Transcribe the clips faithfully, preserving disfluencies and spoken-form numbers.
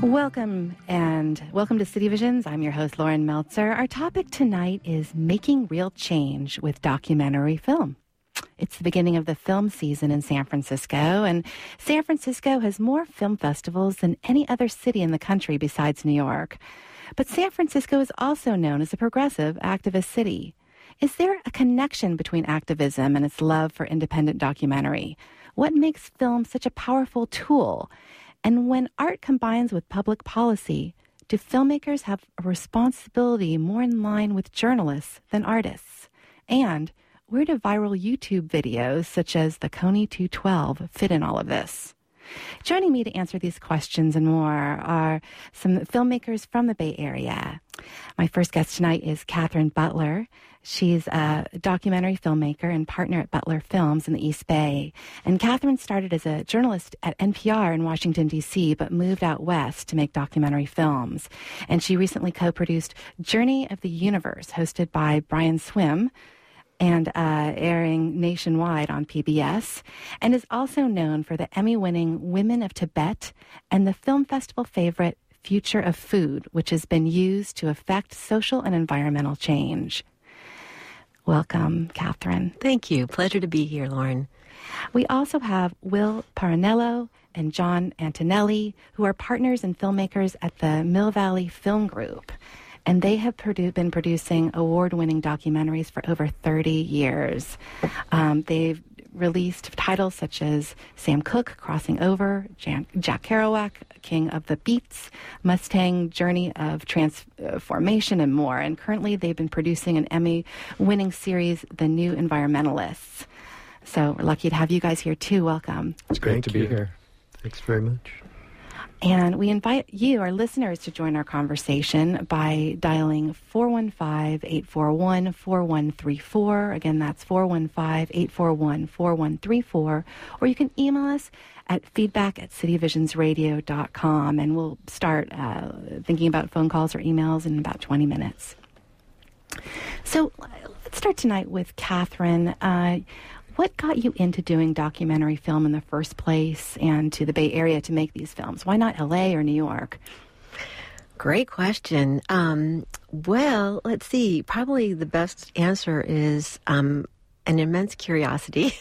Welcome, and welcome to City Visions. I'm your host, Lauren Meltzer. Our topic tonight is making real change with documentary film. It's the beginning of the film season in San Francisco, and San Francisco has more film festivals than any other city in the country besides New York. But San Francisco is also known as a progressive activist city. Is there a connection between activism and its love for independent documentary? What makes film such a powerful tool? And when art combines with public policy, do filmmakers have a responsibility more in line with journalists than artists? And where do viral YouTube videos such as the Coney two twelve fit in all of this? Joining me to answer these questions and more are some filmmakers from the Bay Area. My first guest tonight is Catherine Butler. She's a documentary filmmaker and partner at Butler Films in the East Bay. And Catherine started as a journalist at N P R in Washington, D C, but moved out west to make documentary films. And she recently co-produced Journey of the Universe, hosted by Brian Swim, and uh, airing nationwide on P B S, and is also known for the Emmy-winning Women of Tibet and the film festival favorite Future of Food, which has been used to affect social and environmental change. Welcome, Catherine. Thank you. Pleasure to be here, Lauren. We also have Will Paranello and John Antonelli, who are partners and filmmakers at the Mill Valley Film Group. And they have produ- been producing award-winning documentaries for over thirty years. Um, they've released titles such as Sam Cooke, Crossing Over, Jan- Jack Kerouac, King of the Beats, Mustang, Journey of Transformation, and more. And currently they've been producing an Emmy-winning series, The New Environmentalists. So we're lucky to have you guys here too. Welcome. It's great Thank to you. be here. Thanks very much. And we invite you, our listeners, to join our conversation by dialing four one five, eight four one, four one three four. Again, that's four one five, eight four one, four one three four. Or you can email us at feedback at cityvisionsradio dot com, and we'll start uh, thinking about phone calls or emails in about twenty minutes. So let's start tonight with Catherine. Uh, What got you into doing documentary film in the first place and to the Bay Area to make these films? Why not L A or New York? Great question. Um, well, let's see. Probably the best answer is um, an immense curiosity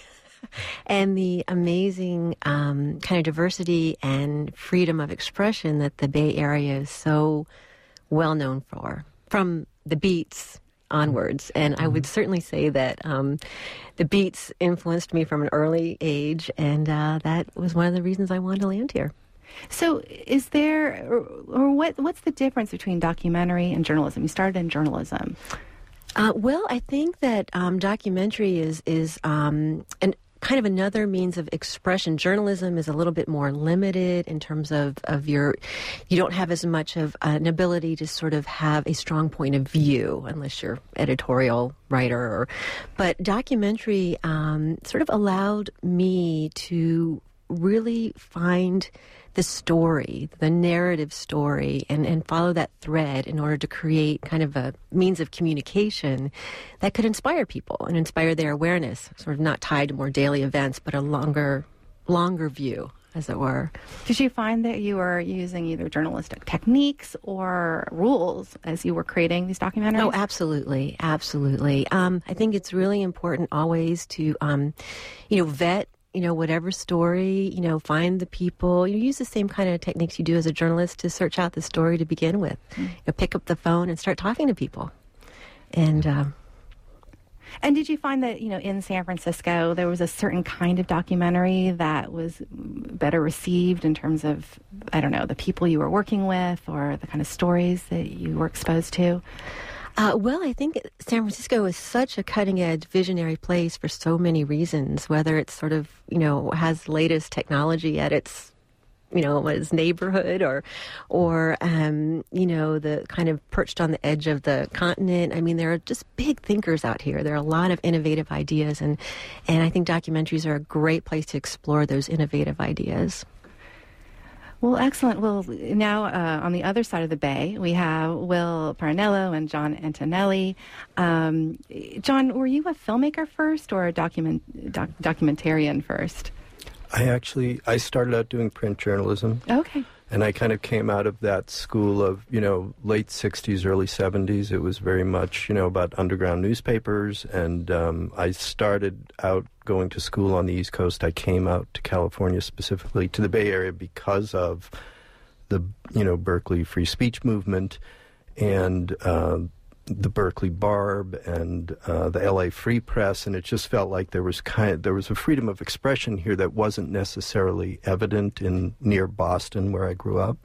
and the amazing um, kind of diversity and freedom of expression that the Bay Area is so well known for, from the Beats onwards. And I would certainly say that um, the Beats influenced me from an early age, and uh, that was one of the reasons I wanted to land here. So is there, or, or what? what's the difference between documentary and journalism? You started in journalism. Uh, well, I think that um, documentary is, is um, an kind of another means of expression. Journalism is a little bit more limited in terms of, of your, you don't have as much of an ability to sort of have a strong point of view unless you're editorial writer. Or, but documentary um, sort of allowed me to really find the story, the narrative story, and, and follow that thread in order to create kind of a means of communication that could inspire people and inspire their awareness, sort of not tied to more daily events, but a longer, longer view, as it were. Did you find that you were using either journalistic techniques or rules as you were creating these documentaries? Oh, absolutely, absolutely. Um, I think it's really important always to, um, you know, vet you know, whatever story, you know, find the people. You use the same kind of techniques you do as a journalist to search out the story to begin with. Mm. You know, pick up the phone and start talking to people. And uh, and did you find that, you know, in San Francisco, there was a certain kind of documentary that was better received in terms of, I don't know, the people you were working with or the kind of stories that you were exposed to? Uh, well, I think San Francisco is such a cutting-edge, visionary place for so many reasons, whether it's sort of, you know, has latest technology at its, you know, its neighborhood or, or um, you know, the kind of perched on the edge of the continent. I mean, there are just big thinkers out here. There are a lot of innovative ideas, and, and I think documentaries are a great place to explore those innovative ideas. Well, excellent. Well, now uh, on the other side of the bay, we have Will Paranello and John Antonelli. Um, John, were you a filmmaker first or a document doc, documentarian first? I actually, I started out doing print journalism. Okay. And I kind of came out of that school of, you know, late sixties, early seventies. It was very much, you know, about underground newspapers. And um, I started out going to school on the East Coast. I came out to California, specifically to the Bay Area, because of the, you know, Berkeley free speech movement and uh, the Berkeley Barb and uh, the L A Free Press. And it just felt like there was kind of, there was a freedom of expression here that wasn't necessarily evident in near Boston, where I grew up.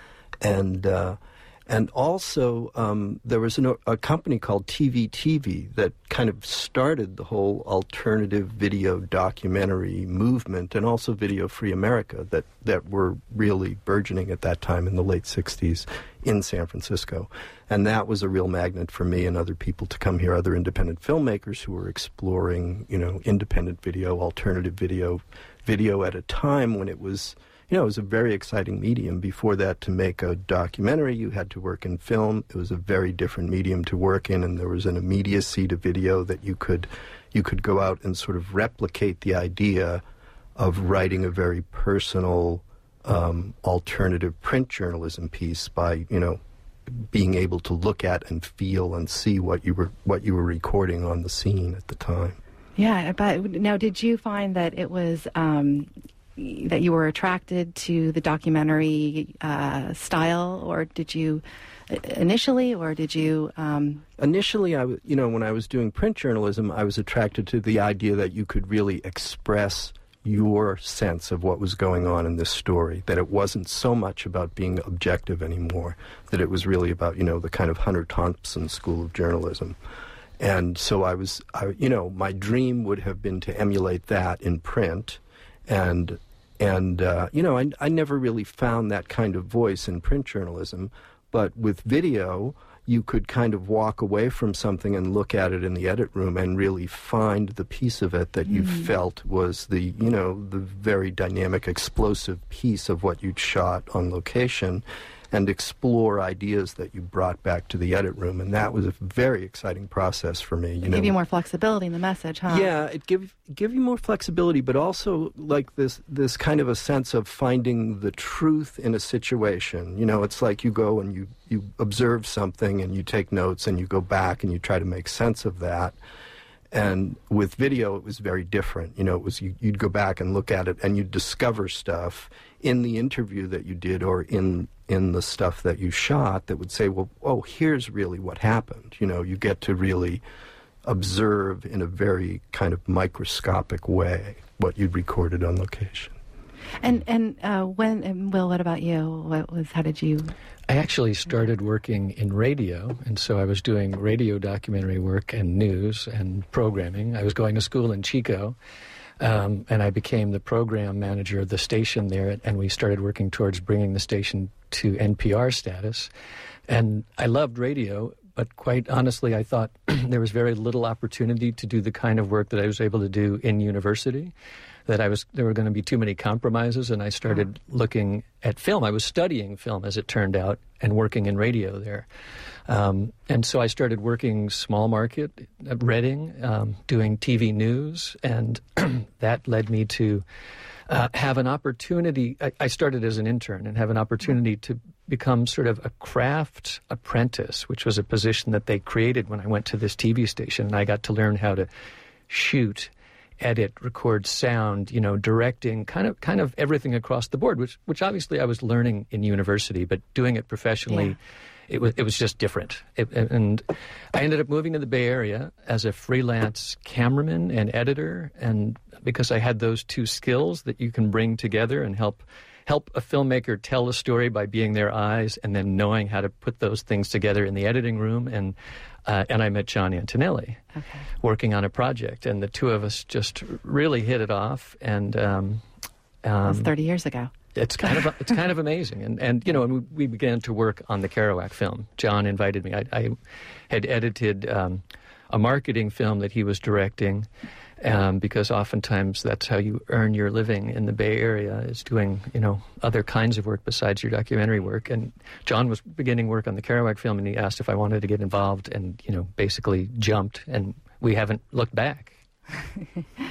And uh, and also um, there was an, a company called T V T V that kind of started the whole alternative video documentary movement, and also Video Free America, that, that were really burgeoning at that time in the late sixties in San Francisco. And that was a real magnet for me and other people to come here, other independent filmmakers who were exploring, you know, independent video, alternative video, video at a time when it was, you know, it was a very exciting medium. Before that, to make a documentary, you had to work in film. It was a very different medium to work in, and there was an immediacy to video that you could, you could go out and sort of replicate the idea of writing a very personal, um, alternative print journalism piece by, you know, being able to look at and feel and see what you were what you were recording on the scene at the time. Yeah, but now, did you find that it was um, that you were attracted to the documentary uh, style, or did you initially, or did you? Um... Initially, I w- you know, when I was doing print journalism, I was attracted to the idea that you could really express your sense of what was going on in this story, that it wasn't so much about being objective anymore, that it was really about, you know, the kind of Hunter Thompson school of journalism. And so I was, I, you know, my dream would have been to emulate that in print, and, and uh, you know, I, I never really found that kind of voice in print journalism, but with video, you could kind of walk away from something and look at it in the edit room and really find the piece of it that you mm. felt was the, you know, the very dynamic, explosive piece of what you'd shot on location, and explore ideas that you brought back to the edit room. And that was a very exciting process for me. You it know, give you more flexibility in the message, huh? Yeah, it give give you more flexibility, but also like this this kind of a sense of finding the truth in a situation. You know, it's like you go and you, you observe something and you take notes and you go back and you try to make sense of that. And with video, it was very different. You know, it was you, you'd go back and look at it and you'd discover stuff in the interview that you did or in in the stuff that you shot that would say, well, oh, here's really what happened. You know, you get to really observe in a very kind of microscopic way what you'd recorded on location. And and uh, when and Will, what about you? What was how did you? I actually started working in radio, and so I was doing radio documentary work and news and programming. I was going to school in Chico, um, and I became the program manager of the station there, and we started working towards bringing the station to N P R status. And I loved radio, but quite honestly, I thought there was very little opportunity to do the kind of work that I was able to do in university. That I was there were going to be too many compromises, and I started looking at film. I was studying film, as it turned out, and working in radio there. Um, and so I started working small market at Reading, um, doing T V news, and that led me to uh, have an opportunity. I, I started as an intern and have an opportunity to become sort of a craft apprentice, which was a position that they created when I went to this T V station, and I got to learn how to shoot, edit, record sound, you know, directing, kind of kind of everything across the board, which which obviously I was learning in university, but doing it professionally, yeah. it was it was just different. It, and I ended up moving to the Bay Area as a freelance cameraman and editor, and because I had those two skills that you can bring together and help help a filmmaker tell a story by being their eyes, and then knowing how to put those things together in the editing room. And Uh, and I met John Antonelli, okay. working on a project, and the two of us just really hit it off. And um, um, that was thirty years ago. It's kind of it's kind of amazing. And and you know, and we, we began to work on the Kerouac film. John invited me. I, I had edited um, a marketing film that he was directing, um, because oftentimes that's how you earn your living in the Bay Area, is doing, you know, other kinds of work besides your documentary work. And John was beginning work on the Kerouac film, and he asked if I wanted to get involved, and, you know, basically jumped, and we haven't looked back.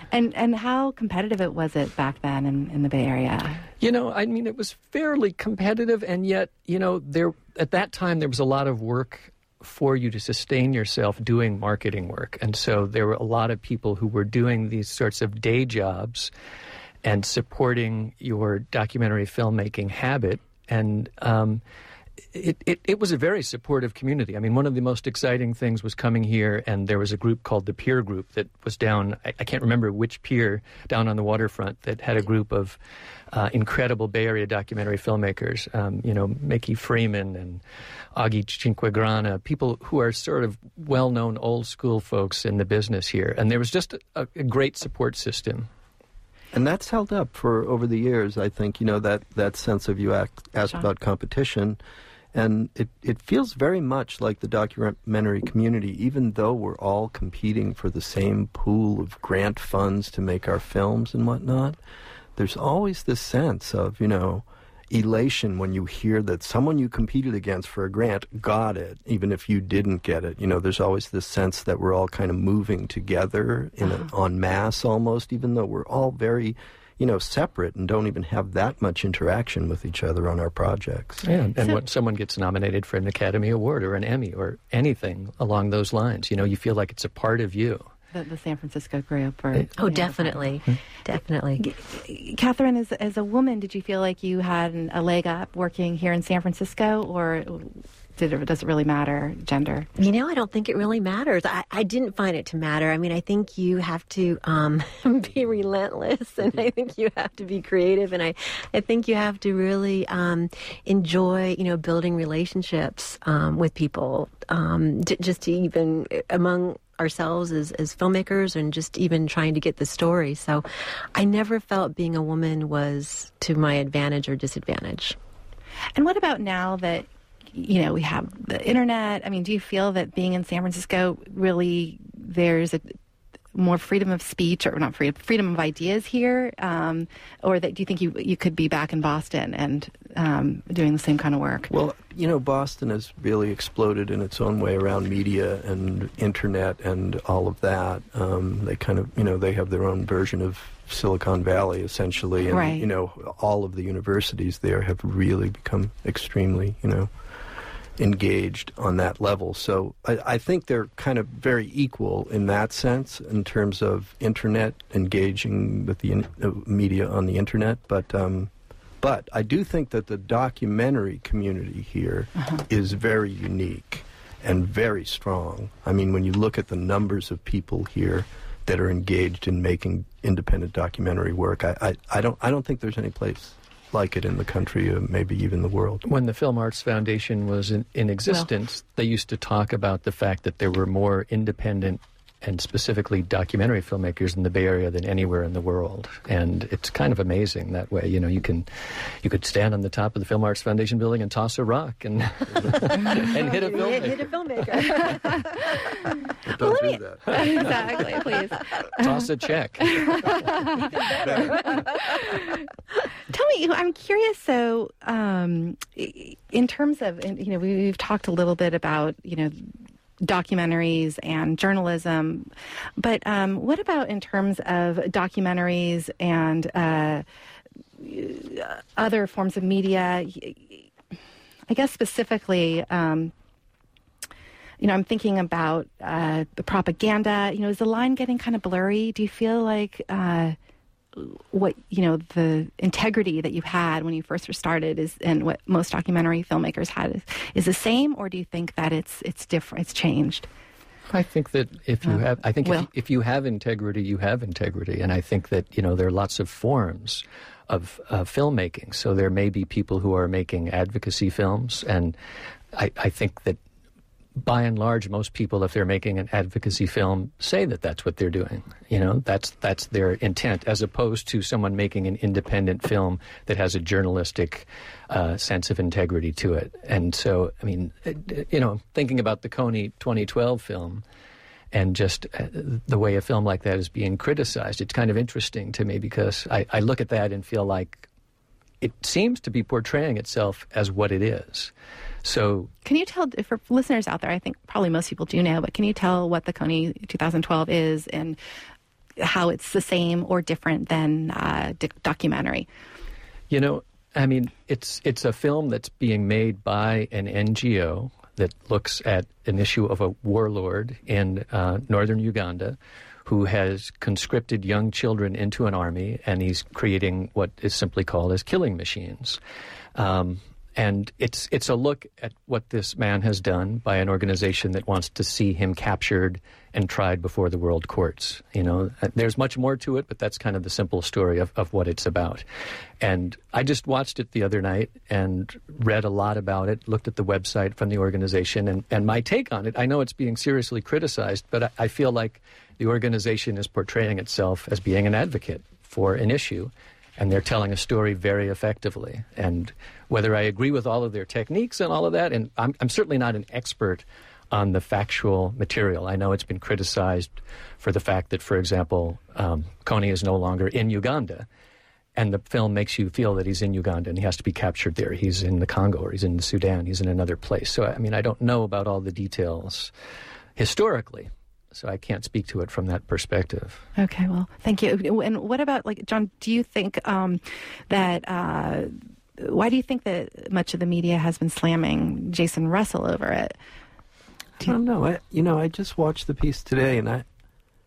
And and how competitive it was it back then in, in the Bay Area? You know, I mean, it was fairly competitive, and yet, you know, there at that time there was a lot of work for you to sustain yourself doing marketing work. And so there were a lot of people who were doing these sorts of day jobs and supporting your documentary filmmaking habit. And um, it, it, it was a very supportive community. I mean, one of the most exciting things was coming here, and there was a group called the Pier Group that was down, I, I can't remember which pier, down on the waterfront, that had a group of uh, incredible Bay Area documentary filmmakers, um, you know, Mickey Freeman and Augie Cinquegrana, people who are sort of well-known old-school folks in the business here. And there was just a, a great support system. And that's held up for over the years, I think, you know, that, that sense of you act, asked Sure. about competition. And it, it feels very much like the documentary community, even though we're all competing for the same pool of grant funds to make our films and whatnot. There's always this sense of, you know, elation when you hear that someone you competed against for a grant got it, even if you didn't get it. You know, there's always this sense that we're all kind of moving together in a, en masse almost, even though we're all very, you know, separate and don't even have that much interaction with each other on our projects. Yeah, and So- when someone gets nominated for an Academy Award or an Emmy or anything along those lines, you know, you feel like it's a part of you. The, the San Francisco group? Or, Oh, yeah, definitely. Definitely. Catherine, as, as a woman, did you feel like you had an, a leg up working here in San Francisco, or did it, does it really matter, gender? You know, I don't think it really matters. I, I didn't find it to matter. I mean, I think you have to um, be relentless, and I think you have to be creative, and I, I think you have to really um, enjoy, you know, building relationships um, with people, um, j- just to even among ourselves as, as filmmakers, and just even trying to get the story. So I never felt being a woman was to my advantage or disadvantage. And what about now that, you know, we have the internet? I mean, do you feel that being in San Francisco really there's a more freedom of speech, or not freedom, freedom of ideas here? Um, or that do you think you you could be back in Boston and um, doing the same kind of work? Well, you know, Boston has really exploded in its own way around media and internet and all of that. Um, they kind of, you know, they have their own version of Silicon Valley, essentially. And, Right. you know, all of the universities there have really become extremely, you know, engaged on that level. So I, I think they're kind of very equal in that sense in terms of internet, engaging with the in, uh, media on the internet. But um, but I do think that the documentary community here uh-huh. is very unique and very strong. I mean, when you look at the numbers of people here that are engaged in making independent documentary work, I, I, I don't I don't think there's any place like it in the country, or maybe even the world. When the Film Arts Foundation was in, in existence, well, they used to talk about the fact that there were more independent and specifically documentary filmmakers in the Bay Area than anywhere in the world. And it's kind of amazing that way. You know, you can you could stand on the top of the Film Arts Foundation building and toss a rock and and hit a filmmaker. Hit, hit a filmmaker. Don't well, do me, that. Exactly, please. Toss a check. Tell me, I'm curious, so um, in terms of, you know, we've talked a little bit about, you know, documentaries and journalism, but um, what about in terms of documentaries and uh, other forms of media? I guess specifically, um, you know, I'm thinking about uh, the propaganda. You know, is the line getting kind of blurry? Do you feel like uh, what, you know, the integrity that you had when you first started is, and what most documentary filmmakers had is, is the same, or do you think that it's it's different, it's changed? I think that if you uh, have, I think well. if, if you have integrity, you have integrity, and I think that, you know, there are lots of forms of uh, filmmaking. So there may be people who are making advocacy films, and I, I think that by and large, most people, if they're making an advocacy film, say that that's what they're doing. You know, that's that's their intent, as opposed to someone making an independent film that has a journalistic uh, sense of integrity to it. And so, I mean, you know, thinking about the Kony twenty twelve film and just uh, the way a film like that is being criticized, it's kind of interesting to me, because I, I look at that and feel like it seems to be portraying itself as what it is. So, can you tell, for listeners out there, I think probably most people do know, but can you tell what the Kony twenty twelve is, and how it's the same or different than uh, d- documentary? You know, I mean, it's it's a film that's being made by an N G O that looks at an issue of a warlord in uh, northern Uganda who has conscripted young children into an army, and he's creating what is simply called as killing machines. Um, and it's it's a look at what this man has done by an organization that wants to see him captured and tried before the world courts. You know, there's much more to it, but that's kind of the simple story of, of what it's about. And I just watched it the other night and read a lot about it, looked at the website from the organization, and, and my take on it, I know it's being seriously criticized, but I, I feel like the organization is portraying itself as being an advocate for an issue, and they're telling a story very effectively. And whether I agree with all of their techniques and all of that, and I'm, I'm certainly not an expert on the factual material. I know it's been criticized for the fact that, for example, um, Kony is no longer in Uganda, and the film makes you feel that he's in Uganda and he has to be captured there. He's in the Congo, or he's in the Sudan, he's in another place. So, I mean, I don't know about all the details historically, so I can't speak to it from that perspective. Okay, well, thank you. And what about, like, John, do you think um, that, uh, why do you think that much of the media has been slamming Jason Russell over it? I don't know. I, you know, I just watched the piece today, and I,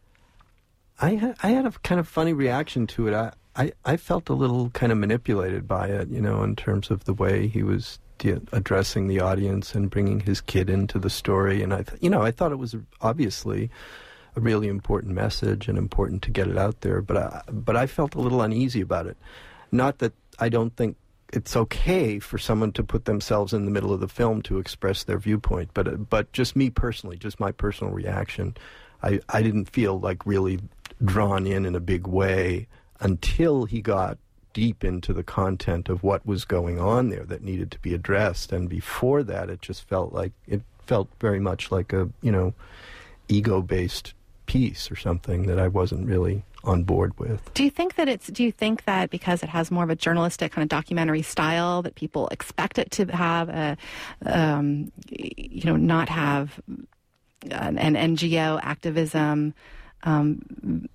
I, ha- I had a kind of funny reaction to it. I, I, I felt a little kind of manipulated by it, you know, in terms of the way he was de- addressing the audience and bringing his kid into the story. And I, th- you know, I thought it was obviously a really important message and important to get it out there. But I, but I felt a little uneasy about it. Not that I don't think it's okay for someone to put themselves in the middle of the film to express their viewpoint, but uh, but just me personally, just my personal reaction, I, I didn't feel like really drawn in in a big way until he got deep into the content of what was going on there that needed to be addressed. And before that, it just felt like, it felt very much like a, you know, ego-based piece or something that I wasn't really on board with. Do you think that it's, do you think that because it has more of a journalistic kind of documentary style that people expect it to have a, um, you know, not have an, an N G O activism um,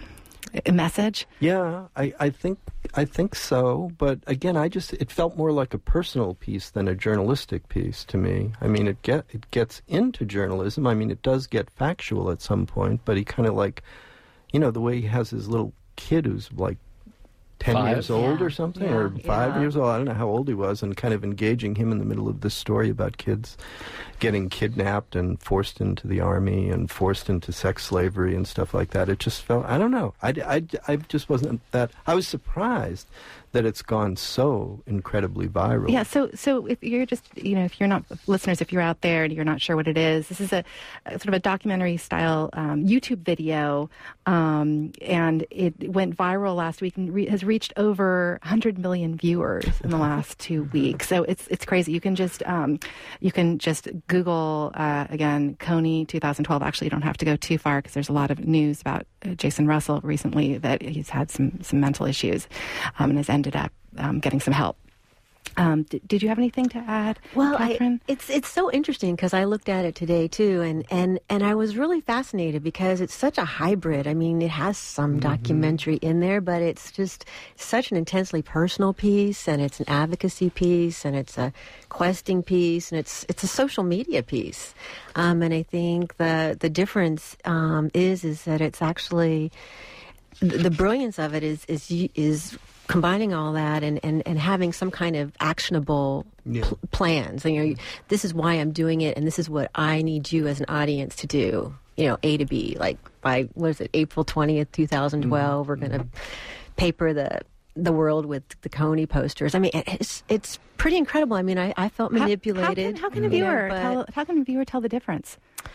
message? Yeah, I, I think I think so. But again, I just it felt more like a personal piece than a journalistic piece to me. I mean, it get it gets into journalism. I mean, it does get factual at some point, but he kind of like, you know, the way he has his little kid who's like ten five? years old yeah. or something, yeah. or five yeah. years old. I don't know how old he was, and kind of engaging him in the middle of this story about kids getting kidnapped and forced into the army and forced into sex slavery and stuff like that. It just felt, I don't know. I, I, I just wasn't that, I was surprised that it's gone so incredibly viral. Yeah, so so if you're just, you know, if you're not, listeners, if you're out there and you're not sure what it is, this is a, a sort of a documentary style um, YouTube video, um, and it went viral last week and re- has reached over one hundred million viewers in the last two weeks. So it's it's crazy. You can just um, you can just Google uh, again Kony twenty twelve. Actually, you don't have to go too far because there's a lot of news about uh, Jason Russell recently that he's had some some mental issues um, and has ended up um, getting some help. Um, d- did you have anything to add, Well, Catherine? I, it's it's so interesting because I looked at it today too, and, and, and I was really fascinated because it's such a hybrid. I mean, it has some mm-hmm. documentary in there, but it's just such an intensely personal piece, and it's an advocacy piece, and it's a questing piece, and it's it's a social media piece. Um, and I think the the difference um, is is that it's actually the, the brilliance of it is is is. combining all that and, and, and having some kind of actionable yeah. pl- plans. You know, you, this is why I'm doing it, and this is what I need you as an audience to do. You know, A to B. Like by what is it, April twentieth, twenty twelve, mm-hmm. we're going to paper the the world with the Kony posters. I mean, it's it's pretty incredible. I mean, I, I felt manipulated. How, how, can, how can a viewer you know, tell? How can a viewer tell the difference?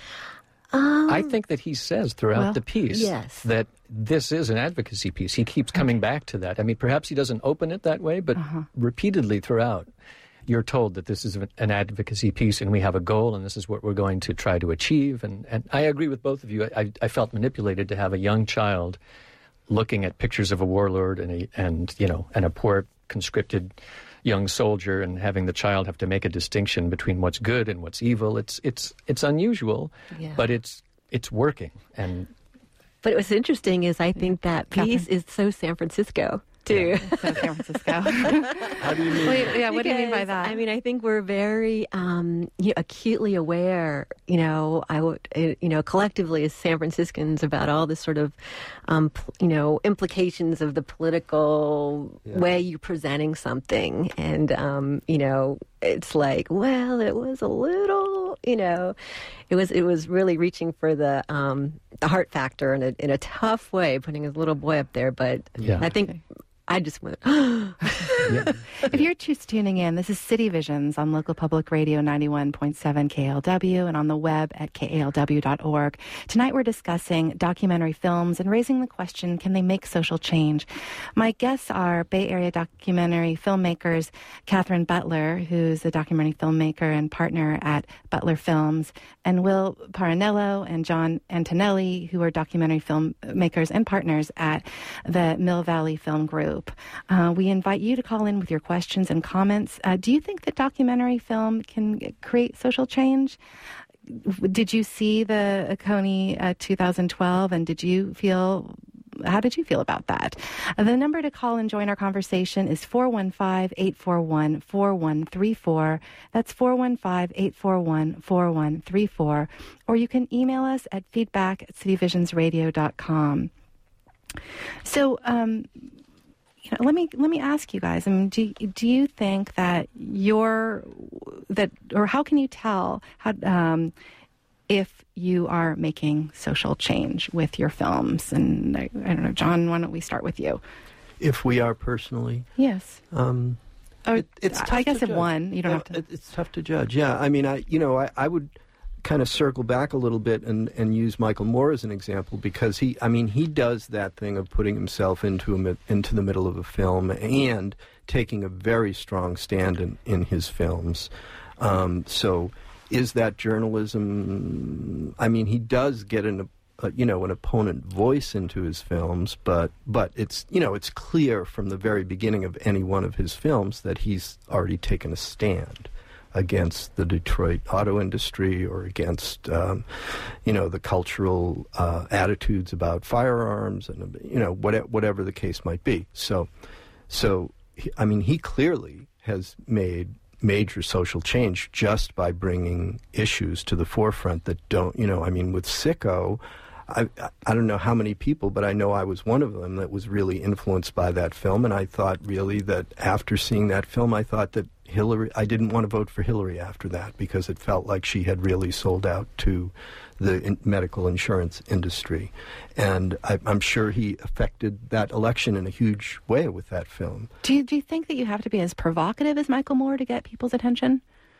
Um, I think that he says throughout well, the piece yes. that this is an advocacy piece. He keeps coming back to that. I mean, perhaps he doesn't open it that way, but uh-huh. repeatedly throughout, you're told that this is an advocacy piece and we have a goal and this is what we're going to try to achieve. And, and I agree with both of you. I, I felt manipulated to have a young child looking at pictures of a warlord and, a, and you know, and a poor conscripted young soldier, and having the child have to make a distinction between what's good and what's evil. It's it's it's unusual, yeah. but it's it's working. And But what's interesting is I think that piece Catherine? is so San Francisco, too. So San Francisco. How do you mean? Wait, yeah, what do you mean by Because, that? I mean, I think we're very um, you know, acutely aware, you know, I would, uh, you know, collectively as San Franciscans about all this sort of, um, pl- you know, implications of the political Yeah. way you're presenting something. And, um, you know, it's like, well, it was a little, you know, it was it was really reaching for the um, the heart factor in a in a tough way, putting his little boy up there. But Yeah. I think I just went, Yeah. If you're just tuning in, this is City Visions on local public radio ninety-one point seven K L W and on the web at K A L W dot org. Tonight we're discussing documentary films and raising the question, can they make social change? My guests are Bay Area documentary filmmakers Catherine Butler, who's a documentary filmmaker and partner at Butler Films, and Will Paranello and John Antonelli, who are documentary filmmakers and partners at the Mill Valley Film Group. Uh, we invite you to call in with your questions and comments. Uh, do you think that documentary film can create social change? Did you see the Coney uh, two thousand twelve, and did you feel, how did you feel about that? Uh, the number to call and join our conversation is four one five, eight four one, four one three four. That's four one five, eight four one, four one three four. Or you can email us at feedback at city visions radio dot com. So, um, you know, let me let me ask you guys. I mean, do do you think that you're that, or how can you tell how um, if you are making social change with your films? And I, I don't know, John. Why don't we start with you? If we are personally, Yes. um, Or it, it's tough I guess to if judge. one, you don't Yeah, have to. it- It's tough to judge. Yeah, I mean, I you know, I, I would kind of circle back a little bit and, and use Michael Moore as an example, because he, I mean, he does that thing of putting himself into a, mi- into the middle of a film and taking a very strong stand in, in his films. Um, so, is that journalism? I mean, he does get an uh, you know an opponent voice into his films, but but it's you know it's clear from the very beginning of any one of his films that he's already taken a stand against the Detroit auto industry or against, um, you know, the cultural uh, attitudes about firearms and, you know, what, whatever the case might be. So, so he, I mean, he clearly has made major social change just by bringing issues to the forefront that don't, you know, I mean, with Sicko, I, I don't know how many people, but I know I was one of them that was really influenced by that film, and I thought really that after seeing that film, I thought that Hillary, I didn't want to vote for Hillary after that because it felt like she had really sold out to the in medical insurance industry. And I, I'm sure he affected that election in a huge way with that film. Do you, do you think that you have to be as provocative as Michael Moore to get people's attention?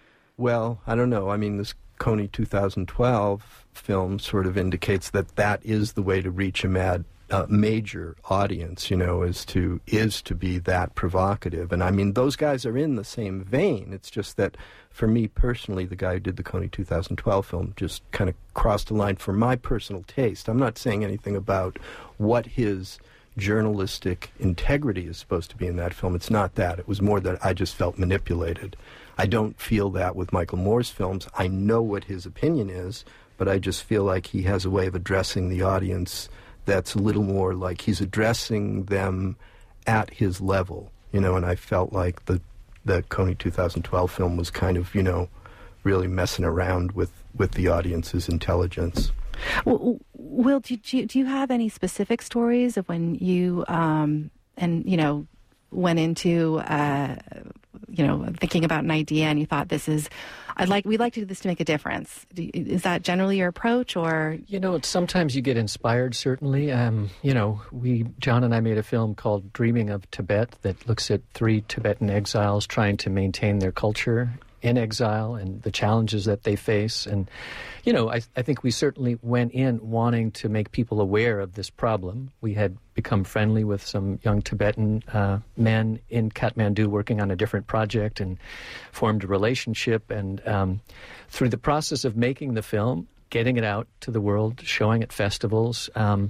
Well, I don't know. I mean, this Coney two thousand twelve film sort of indicates that that is the way to reach a mad uh, major audience, you know, is to is to be that provocative. And I mean, those guys are in the same vein. It's just that for me personally, the guy who did the Coney two thousand twelve film just kind of crossed a line for my personal taste. I'm not saying anything about what his journalistic integrity is supposed to be in that film. It's not that. It was more that I just felt manipulated. I don't feel that with Michael Moore's films. I know what his opinion is, but I just feel like he has a way of addressing the audience that's a little more like he's addressing them at his level, you know, and I felt like the the Coney two thousand twelve film was kind of, you know, really messing around with, with the audience's intelligence. Well, Will, do you, do you have any specific stories of when you, um, and, you know, went into, uh, you know, thinking about an idea and you thought this is, I'd like, we'd like to do this to make a difference. Do you, is that generally your approach, or? You know, it's, sometimes you get inspired, certainly. Um, you know, we, John and I made a film called Dreaming of Tibet that looks at three Tibetan exiles trying to maintain their culture in exile and the challenges that they face. And, you know, I, I think we certainly went in wanting to make people aware of this problem. We had become friendly with some young Tibetan uh, men in Kathmandu working on a different project and formed a relationship. And um, through the process of making the film, getting it out to the world, showing at festivals, um,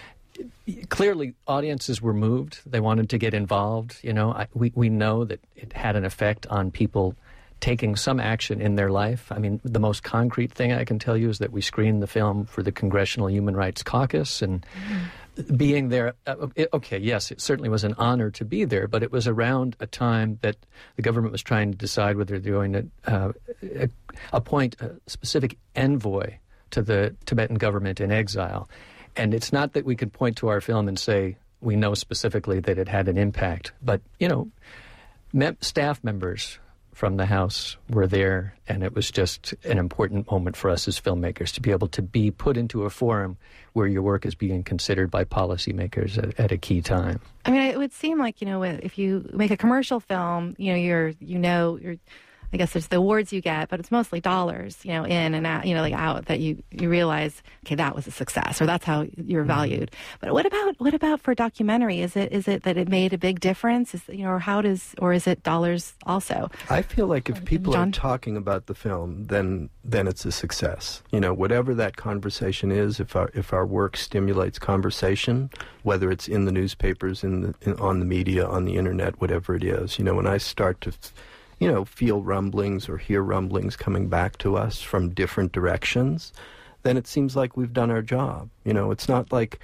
clearly audiences were moved. They wanted to get involved. You know, I, we, we know that it had an effect on people taking some action in their life. I mean, the most concrete thing I can tell you is that we screened the film for the Congressional Human Rights Caucus, and mm. being there, uh, it, okay, yes, it certainly was an honor to be there, but it was around a time that the government was trying to decide whether they're going to uh, appoint a specific envoy to the Tibetan government in exile. And it's not that we could point to our film and say we know specifically that it had an impact, but, you know, mem- staff members from the House were there, and it was just an important moment for us as filmmakers to be able to be put into a forum where your work is being considered by policymakers at, at a key time. I mean, it would seem like, you know, if you make a commercial film, you know, you're, you know, you're, I guess there's the awards you get, but it's mostly dollars, you know, in and out, you know, like out, that you, you realize, okay, that was a success, or that's how you're valued. Mm-hmm. But what about, what about for documentary? Is it, is it that it made a big difference? Is, you know, or how does, or is it dollars also? I feel like if people John? are talking about the film, then, then it's a success. You know, whatever that conversation is, if our, if our work stimulates conversation, whether it's in the newspapers, in the, in, on the media, on the internet, whatever it is, you know, when I start to, you know, feel rumblings or hear rumblings coming back to us from different directions, then it seems like we've done our job. You know, it's not like,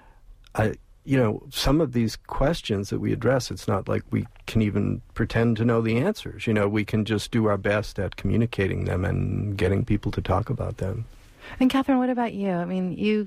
I, you know, some of these questions that we address, it's not like we can even pretend to know the answers. You know, we can just do our best at communicating them and getting people to talk about them. And Catherine, what about you? I mean, you,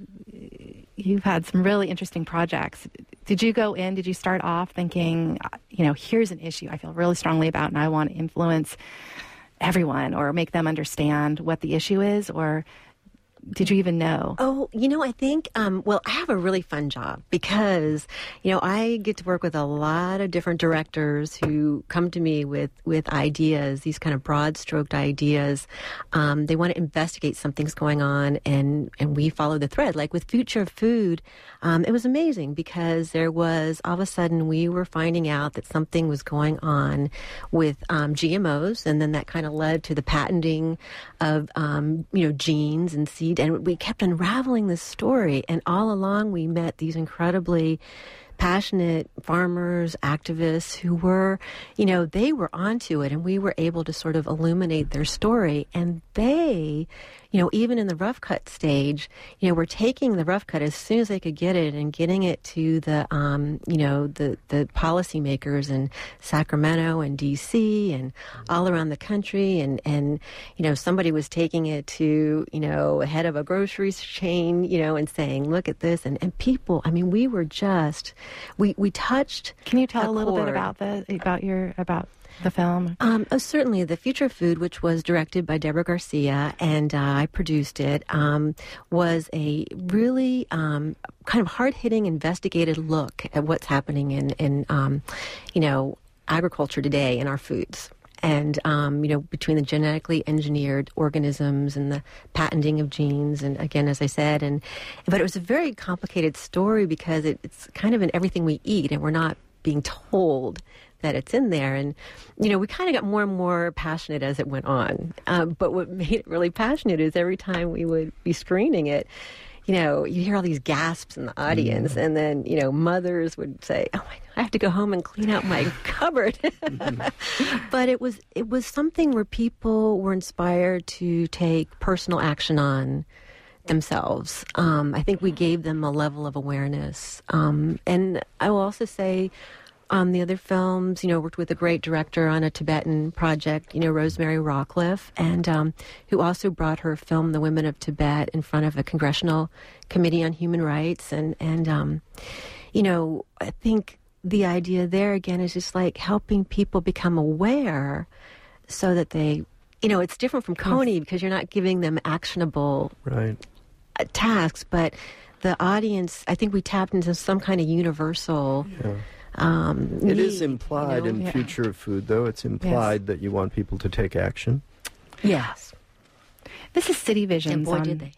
you've had some really interesting projects. Did you go in, did you start off thinking, you know, here's an issue I feel really strongly about and I want to influence everyone or make them understand what the issue is? Or did you even know? Oh, you know, I think, um, well, I have a really fun job because, you know, I get to work with a lot of different directors who come to me with, with ideas, these kind of broad-stroked ideas. Um, they want to investigate something's going on, and, and we follow the thread. Like with Future of Food, um, it was amazing because there was, all of a sudden, we were finding out that something was going on with um, G M Os, and then that kind of led to the patenting of, um, you know, genes and seeds. And we kept unraveling this story. And all along we met these incredibly passionate farmers, activists who were, you know, they were onto it. And we were able to sort of illuminate their story. And they, you know, even in the rough cut stage, you know, were taking the rough cut as soon as they could get it and getting it to the, um, you know, the, the policymakers in Sacramento and D C and all around the country. And, and, you know, somebody was taking it to, you know, head of a grocery chain, you know, and saying, look at this. And, and people, I mean, we were just, we, we touched. Can you tell a, a little chord. bit about the, about your, about the film? Um, oh, certainly. The Future of Food, which was directed by Deborah Garcia, and uh, I produced it, um, was a really um, kind of hard-hitting, investigative look at what's happening in, in um, you know, agriculture today in our foods. And, um, you know, between the genetically engineered organisms and the patenting of genes, and again, as I said, and but it was a very complicated story because it, it's kind of in everything we eat, and we're not being told that it's in there. And, you know, we kind of got more and more passionate as it went on. Um, but what made it really passionate is every time we would be screening it, you know, you hear all these gasps in the audience, mm-hmm. and then, you know, mothers would say, oh, my God, I have to go home and clean out my cupboard. But it was it was something where people were inspired to take personal action on themselves. Um, I think we gave them a level of awareness. Um, and I will also say, Um, the other films, you know, worked with a great director on a Tibetan project, you know, Rosemary Rockcliffe, and um, who also brought her film, The Women of Tibet, in front of a Congressional Committee on Human Rights. And, and um, you know, I think the idea there, again, is just like helping people become aware so that they, you know, it's different from Kony because you're not giving them actionable right. tasks, but the audience, I think we tapped into some kind of universal... Yeah. Um, it need, is implied you know? in yeah. Future of Food, though. It's implied yes. that you want people to take action. Yes. This is City Visions. And boy, on, did they.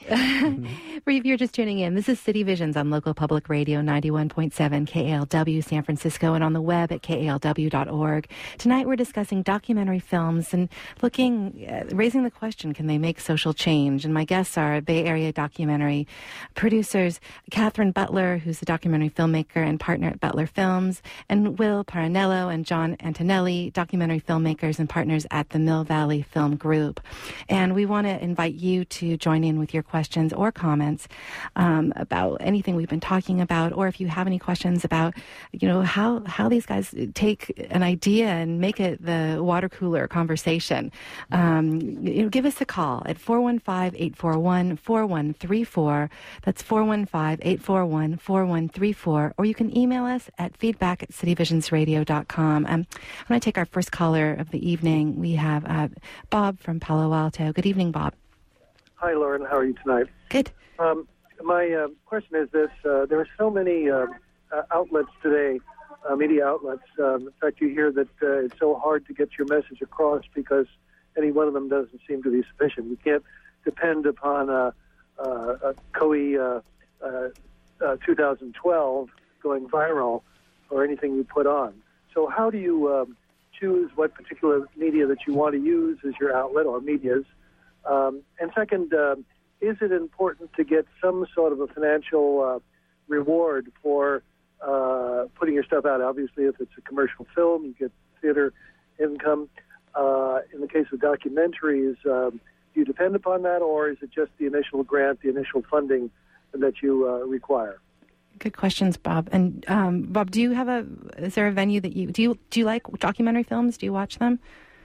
If you're just tuning in, this is City Visions on Local Public Radio ninety-one point seven K A L W San Francisco and on the web at K A L W dot org. Tonight we're discussing documentary films and looking, uh, raising the question, can they make social change? And my guests are Bay Area documentary producers Catherine Butler, who's a documentary filmmaker and partner at Butler Films, and Will Paranello and John Antonelli, documentary filmmakers and partners at the Mill Valley Film Group. And we want to invite you to join in with your questions or comments um, about anything we've been talking about, or if you have any questions about, you know, how how these guys take an idea and make it the water cooler conversation. Um, you know, give us a call at four one five, eight four one, four one three four. That's four one five, eight four one, four one three four. Or you can email us at feedback at city visions radio dot com. Um, I'm going to take our first caller of the evening. We have uh, Bob from Palo Alto. Good evening, Bob. Hi, Lauren. How are you tonight? Good. Um, my uh, question is this. Uh, there are so many uh, uh, outlets today, uh, media outlets. Um, in fact, you hear that uh, it's so hard to get your message across because any one of them doesn't seem to be sufficient. You can't depend upon a, a, a C O E uh, uh, uh, two thousand twelve going viral or anything you put on. So how do you um, choose what particular media that you want to use as your outlet or medias? Um, and second, uh, is it important to get some sort of a financial uh, reward for uh, putting your stuff out? Obviously, if it's a commercial film, you get theater income. Uh, in the case of documentaries, um, do you depend upon that, or is it just the initial grant, the initial funding that you uh, require? Good questions, Bob. And um, Bob, do you have a? Is there a venue that you do? You do you like documentary films? Do you watch them?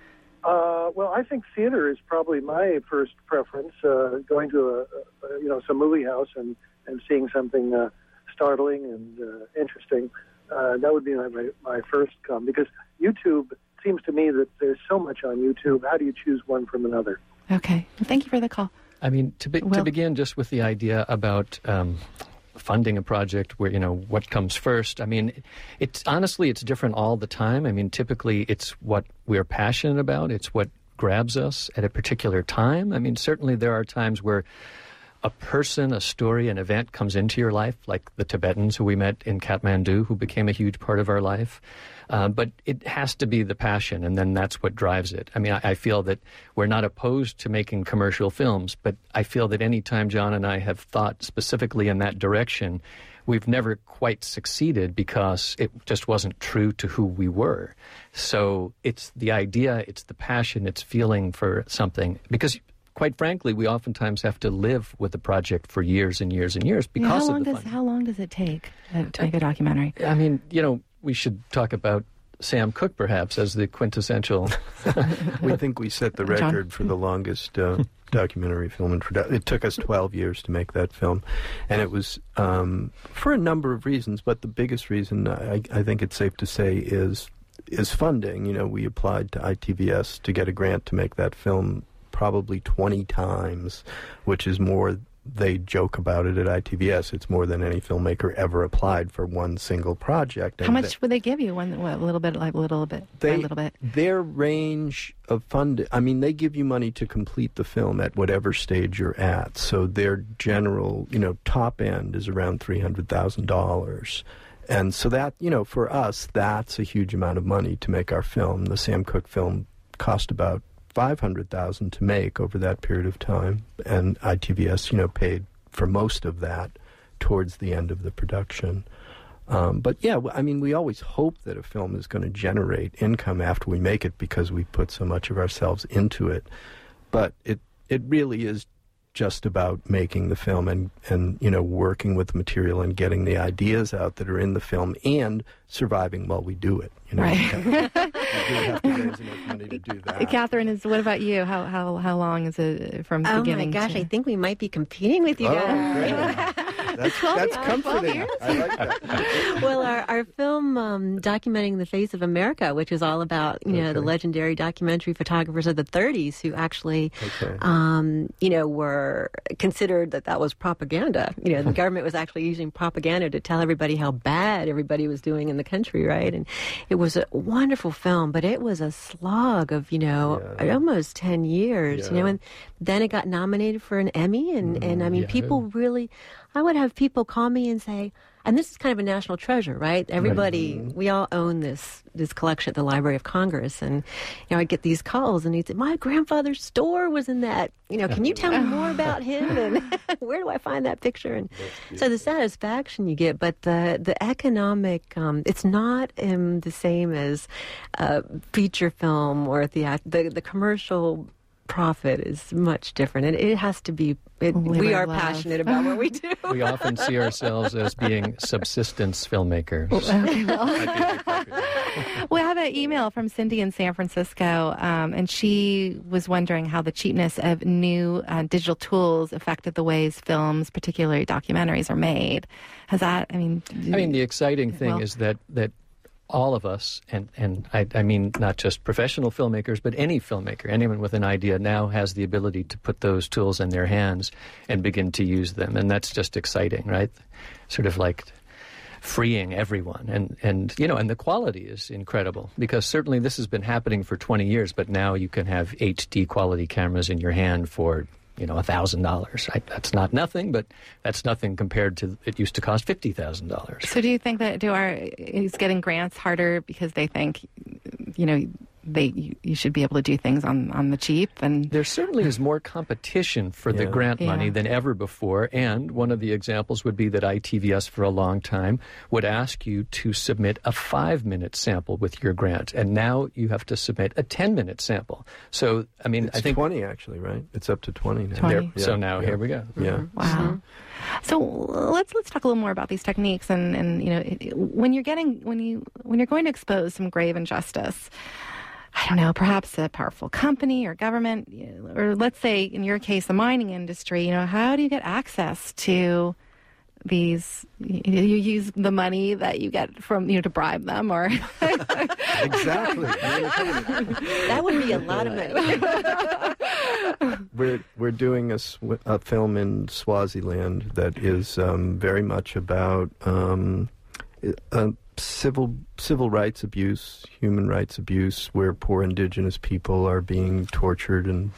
Uh, well, I think theater is probably my first preference. Uh, going to a, a you know some movie house and, and seeing something uh, startling and uh, interesting. Uh, that would be my, my my first come, because YouTube seems to me that there's so much on YouTube. How do you choose one from another? Okay. Well, thank you for the call. I mean, to be, Well- to begin just with the idea about um, funding a project where, you know, what comes first. I mean, it's honestly, it's different all the time. I mean, typically it's what we're passionate about. It's what grabs us at a particular time. I mean, certainly there are times where a person, a story, an event comes into your life, like the Tibetans who we met in Kathmandu, who became a huge part of our life. Uh, but it has to be the passion, and then that's what drives it. I mean, I, I feel that we're not opposed to making commercial films, but I feel that any time John and I have thought specifically in that direction, we've never quite succeeded because it just wasn't true to who we were. So it's the idea, it's the passion, it's feeling for something. Because quite frankly, we oftentimes have to live with a project for years and years and years because how long of the does funding. how long does it take uh, to make a documentary? I mean, you know, we should talk about Sam Cooke, perhaps, as the quintessential. We think we set the John? record for the longest uh, documentary film in production. It took us twelve years to make that film, and it was um, for a number of reasons, but the biggest reason, I, I think it's safe to say, is is funding. You know, we applied to I T V S to get a grant to make that film probably twenty times, which is more. They joke about it at I T V S. It's more than any filmmaker ever applied for one single project. How And much they, would they give you? One, what, a little bit, like a little bit, by they, a little bit. Their range of fund, I mean, they give you money to complete the film at whatever stage you're at. So their general, you know, top end is around three hundred thousand dollars. And so that, you know, for us, that's a huge amount of money to make our film. The Sam Cooke film cost about five hundred thousand dollars to make over that period of time, and I T V S, you know, paid for most of that towards the end of the production. Um, but yeah, I mean, we always hope that a film is going to generate income after we make it because we put so much of ourselves into it. But it it really is just about making the film and, and, you know, working with the material and getting the ideas out that are in the film and surviving while we do it. You know, Right. we have to, we do have to raise enough money to do that. Catherine, is what about you? How how how long is it from Oh my beginning? gosh, to... I think we might be competing with you Oh, guys. great. That's, that's comforting. I like that. Well, our, our film um, documenting the face of America, which is all about, you know, Okay. the legendary documentary photographers of the thirties who actually, Okay. um, you know, were considered that that was propaganda. You know, the government was actually using propaganda to tell everybody how bad had, everybody was doing in the country, right? And it was a wonderful film, but it was a slog of, you know, yeah. almost ten years, yeah. you know, and then it got nominated for an Emmy, and, mm, and I mean, yeah. people really, I would have people call me and say, and this is kind of a national treasure, right? Everybody, right. we all own this this collection at the Library of Congress, and you know, I get these calls, and he'd say, "My grandfather's store was in that. You know, can you tell me more about him? And where do I find that picture?" And so the satisfaction you get, but the the economic, um, it's not um, the same as uh, feature film or the the the commercial profit is much different, and it has to be it, we are love. passionate about what we do. We often see ourselves as being subsistence filmmakers. Okay, well. We have an email from Cindy in San Francisco, um, and she was wondering how the cheapness of new uh, digital tools affected the ways films, particularly documentaries, are made. Has that, I mean... I mean, the exciting thing well, is that that all of us, and, and I, I mean not just professional filmmakers, but any filmmaker, anyone with an idea now has the ability to put those tools in their hands and begin to use them. And that's just exciting, right? Sort of like freeing everyone. And, and you know, and the quality is incredible, because certainly this has been happening for twenty years, but now you can have H D quality cameras in your hand for you know, one thousand dollars. Right? That's not nothing, but that's nothing compared to it used to cost fifty thousand dollars. So do you think that do our is getting grants harder because they think, you know, they you, you should be able to do things on, on the cheap? And there certainly is more competition for yeah. the grant money yeah. than ever before. And one of the examples would be that I T V S for a long time would ask you to submit a five-minute sample with your grant, and now you have to submit a ten-minute sample. So, I mean, it's I think twenty actually, right? It's up to twenty now. twenty. Yeah. So now yeah. here we go. Yeah. Wow. Mm-hmm. So let's let's talk a little more about these techniques, and, and you know, it, when you're getting when you when you're going to expose some grave injustice. I don't know, perhaps a powerful company or government, or let's say in your case, the mining industry, you know, how do you get access to these? You use the money that you get from, you know, to bribe them, or exactly. That would be a lot of money. we're we're doing a, sw- a film in Swaziland that is um, very much about um, uh, civil civil rights abuse, human rights abuse, where poor indigenous people are being tortured and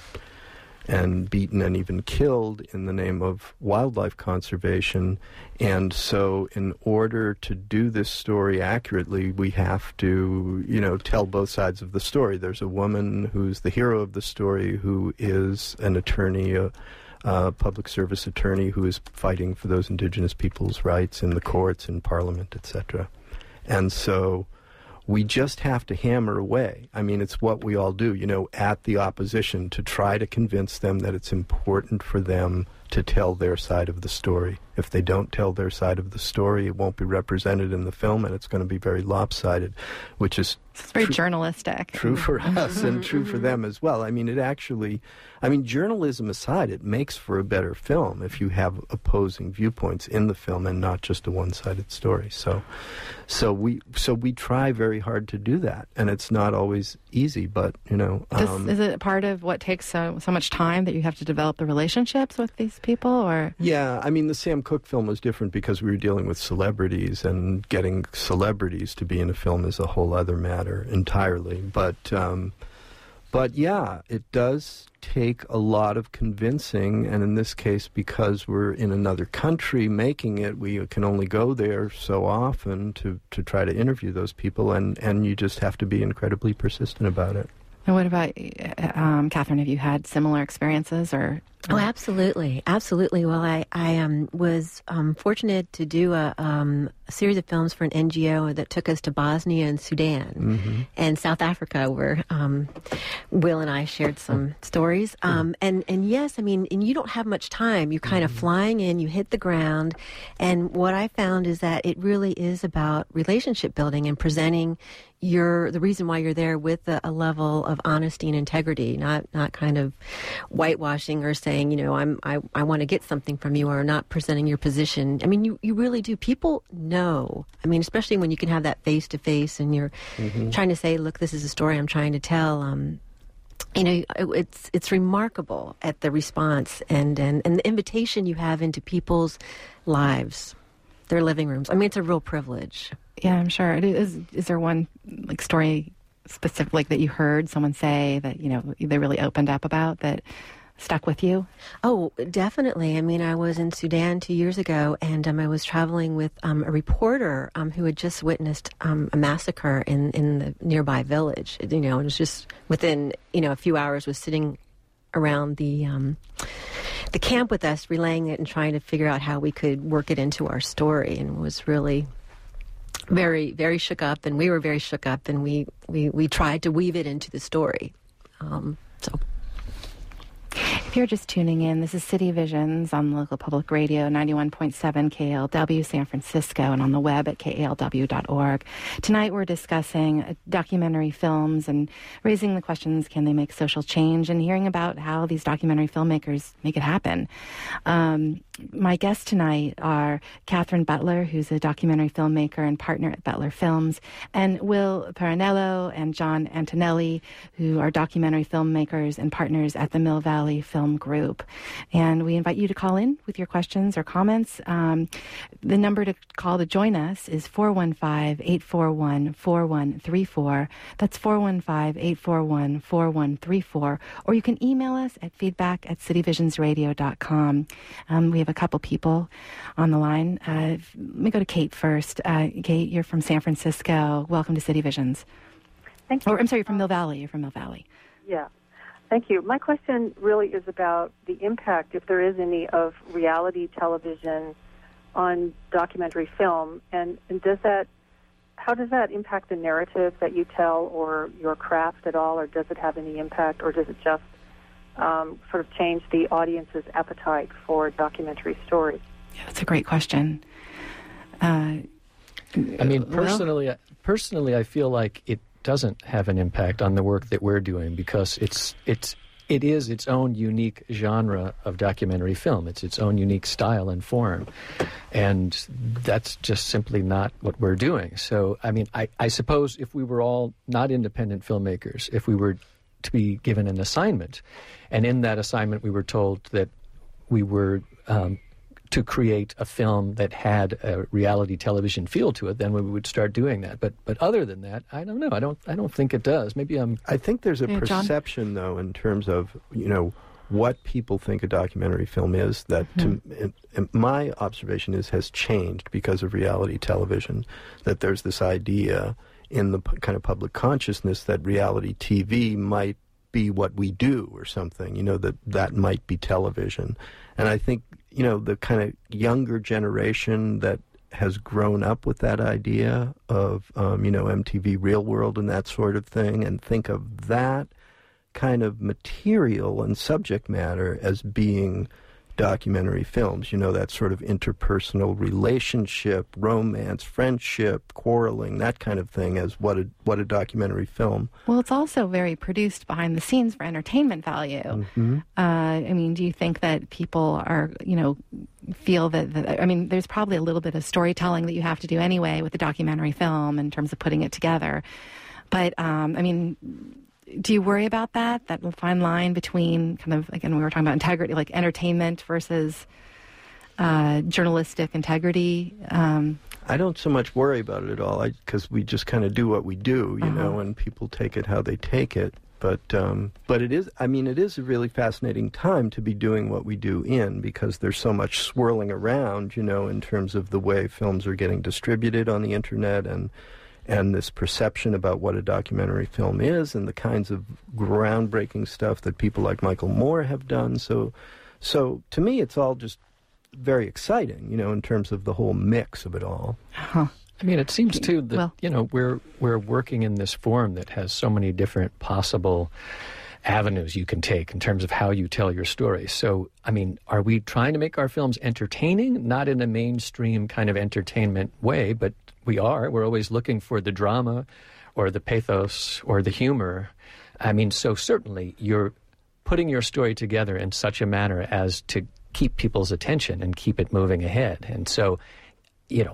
and beaten and even killed in the name of wildlife conservation. And so in order to do this story accurately, we have to, you know, tell both sides of the story. There's a woman who's the hero of the story who is an attorney, a, a public service attorney who is fighting for those indigenous people's rights in the courts, in parliament, et cetera. And so we just have to hammer away. I mean, it's what we all do, you know, at the opposition, to try to convince them that it's important for them to tell their side of the story. If they don't tell their side of the story, it won't be represented in the film, and it's going to be very lopsided, which is it's very tr- journalistic. True for us and true for them as well. I mean, it actually, I mean, journalism aside, it makes for a better film if you have opposing viewpoints in the film and not just a one-sided story. So, so we so we try very hard to do that, and it's not always easy, but, you know. Um, Does, is it part of what takes so, so much time that you have to develop the relationships with these people, or? Yeah, I mean, the Sam Cooke film was different because we were dealing with celebrities, and getting celebrities to be in a film is a whole other matter entirely. But, um, but yeah, it does take a lot of convincing, and in this case, because we're in another country making it, we can only go there so often to, to try to interview those people, and, and you just have to be incredibly persistent about it. And what about, um, Catherine, have you had similar experiences, or? Oh, absolutely. Absolutely. Well, I, I um, was um, fortunate to do a, um, a series of films for an N G O that took us to Bosnia and Sudan mm-hmm. and South Africa, where um, Will and I shared some stories. Um, and, and yes, I mean, and you don't have much time. You're kind mm-hmm. of flying in, you hit the ground. And what I found is that it really is about relationship building and presenting your the reason why you're there with a, a level of honesty and integrity, not not kind of whitewashing or saying, you know, I'm I, I want to get something from you, or not presenting your position. I mean, you, you really do. People know. I mean, especially when you can have that face to face and you're mm-hmm. trying to say, look, this is a story I'm trying to tell. Um, you know, it's it's remarkable at the response and, and, and the invitation you have into people's lives. their living rooms. I mean, it's a real privilege. Yeah, I'm sure. It is, is there one like story specific like that you heard someone say that, you know, they really opened up about that stuck with you? Oh, definitely. I mean, I was in Sudan two years ago, and um, I was traveling with um, a reporter um, who had just witnessed um, a massacre in, in the nearby village. You know, it was just within, you know, a few hours, was sitting around the um, the camp with us, relaying it and trying to figure out how we could work it into our story, and was really very, very shook up, and we were very shook up, and we, we, we tried to weave it into the story. Um, so... If you're just tuning in, this is City Visions on local public radio, ninety-one point seven K A L W San Francisco, and on the web at K A L W dot org. Tonight we're discussing documentary films and raising the questions, can they make social change, and hearing about how these documentary filmmakers make it happen. Um, my guests tonight are Catherine Butler, who's a documentary filmmaker and partner at Butler Films, and Will Peranello and John Antonelli, who are documentary filmmakers and partners at the Mill Valley Film Group. And we invite you to call in with your questions or comments. Um, the number to call to join us is four one five, eight four one, four one three four. That's four one five, eight four one, four one three four. Or you can email us at feedback at city visions radio dot com. Um, we have a couple people on the line. Uh, let me go to Kate first. Uh, Kate, you're from San Francisco. Welcome to City Visions. Thank you. Or, I'm sorry, you're from Mill Valley. You're from Mill Valley. Yeah. Thank you. My question really is about the impact, if there is any, of reality television on documentary film, and, and does that, how does that impact the narrative that you tell or your craft at all, or does it have any impact, or does it just um, sort of change the audience's appetite for documentary stories? Yeah, that's a great question. Uh, I mean, personally, well, personally, I feel like it doesn't have an impact on the work that we're doing because it's it's it is its own unique genre of documentary film. It's its own unique style and form, and that's just simply not what we're doing. So, I mean, I, I suppose if we were all not independent filmmakers, if we were to be given an assignment, and in that assignment we were told that we were um, to create a film that had a reality television feel to it, then we would start doing that. But but other than that, I don't know. I don't I don't think it does. Maybe I'm. I think there's a Yeah, John? perception, though, in terms of, you know, what people think a documentary film is that, mm-hmm. to, in, in my observation is, has changed because of reality television. That there's this idea in the p- kind of public consciousness that reality T V might be what we do or something, you know, that that might be television. And I think, you know, the kind of younger generation that has grown up with that idea of, um, you know, M T V Real World and that sort of thing, and think of that kind of material and subject matter as being documentary films, you know, that sort of interpersonal relationship, romance, friendship, quarreling, that kind of thing as what a what a documentary film. Well, it's also very produced behind the scenes for entertainment value. Mm-hmm. Uh, I mean, do you think that people are, you know, feel that, that, I mean, there's probably a little bit of storytelling that you have to do anyway with the documentary film in terms of putting it together. But, um, I mean, do you worry about that, that fine line between kind of, again, we were talking about integrity, like entertainment versus uh, journalistic integrity? Um, I don't so much worry about it at all, because we just kind of do what we do, you uh-huh. know, and people take it how they take it. But um, but it is, I mean, it is a really fascinating time to be doing what we do in, because there's so much swirling around, you know, in terms of the way films are getting distributed on the internet, and and this perception about what a documentary film is, and the kinds of groundbreaking stuff that people like Michael Moore have done. So, so to me, it's all just very exciting, you know, in terms of the whole mix of it all. huh. I mean, it seems too that Well- you know we're we're working in this form that has so many different possible avenues you can take in terms of how you tell your story. So, I mean, are we trying to make our films entertaining? Not in a mainstream kind of entertainment way, but we are. We're always looking for the drama or the pathos or the humor. I mean, so certainly you're putting your story together in such a manner as to keep people's attention and keep it moving ahead. And so, you know,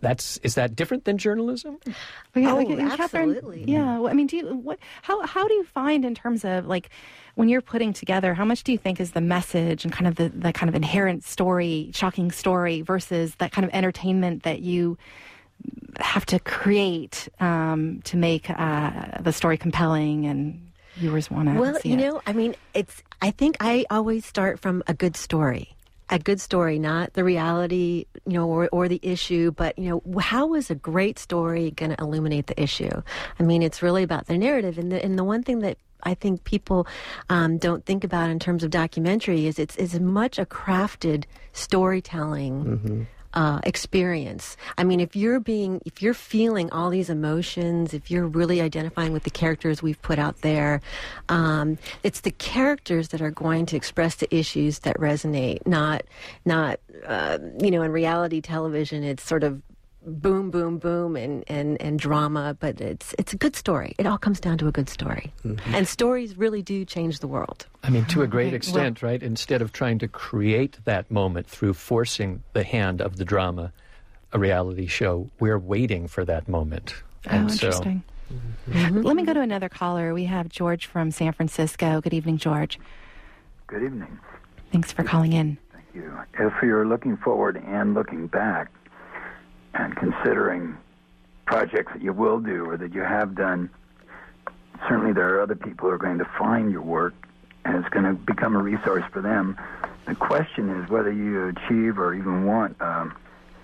that's is that different than journalism? Well, yeah, Oh, like, and Catherine, absolutely. yeah. Well, I mean, do you what? How how do you find in terms of like when you're putting together? How much do you think is the message and kind of the, the kind of inherent story, shocking story, versus that kind of entertainment that you have to create um, to make uh, the story compelling and viewers want to Well, see you it? know, I mean, it's. I think I always start from a good story. A good story, not the reality, you know, or, or the issue, but, you know, how is a great story going to illuminate the issue? I mean, it's really about the narrative. And the, and the one thing that I think people um, don't think about in terms of documentary is it's as much a crafted storytelling Mm-hmm. uh, experience. I mean, if you're being, if you're feeling all these emotions, if you're really identifying with the characters we've put out there, um, it's the characters that are going to express the issues that resonate. Not, not, uh, you know, in reality television, it's sort of boom, boom, boom, and, and, and drama. But it's it's a good story. It all comes down to a good story, Mm-hmm. and stories really do change the world. I mean, to a great Okay, extent, right? Instead of trying to create that moment through forcing the hand of the drama, a reality show, we're waiting for that moment. Oh, And so, interesting. Let me go to another caller. We have George from San Francisco. Good evening, George. Good evening. Thanks for calling in. Thank you. If you're looking forward and looking back and considering projects that you will do or that you have done, certainly there are other people who are going to find your work and it's going to become a resource for them. The question is whether you achieve or even want um,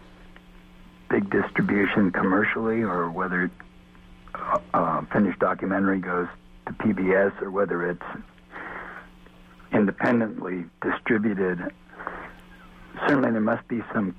big distribution commercially, or whether a uh, finished documentary goes to P B S, or whether it's independently distributed. Certainly there must be some